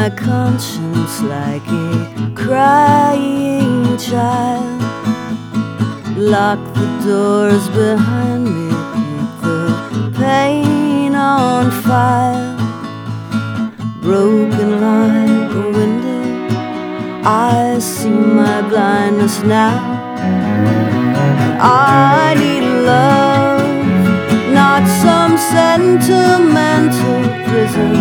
my conscience like a crying child. Lock the doors behind me, keep the pain on fire. Broken like a window, I see my blindness now. I need love, not some sentimental prison.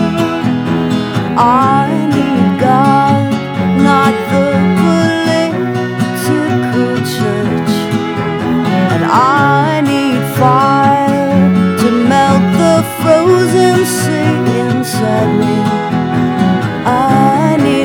I need God, not the political church. And I need fire to melt the frozen sea inside me. I need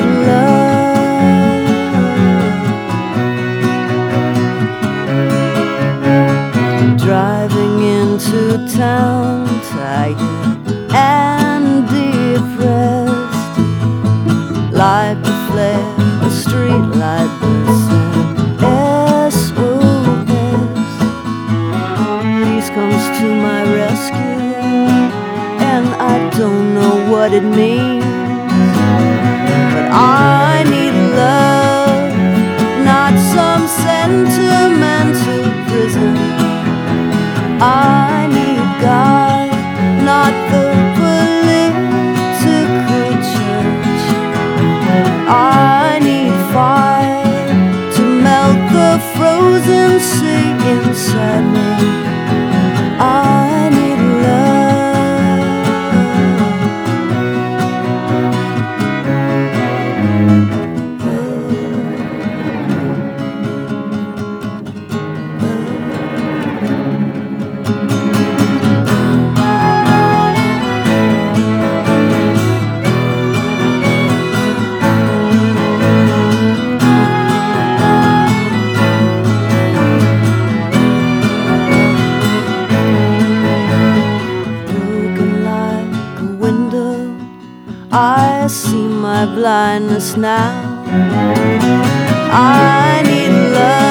love. Driving into town, tired and depressed, like a flare, a street light bursts and SOS. Peace comes to my rescue, and I don't know what it means. But I need love, not some sentimental prison. I need God, not the political church. I need fire to melt the frozen sea inside me. I need I see my blindness now. I need love.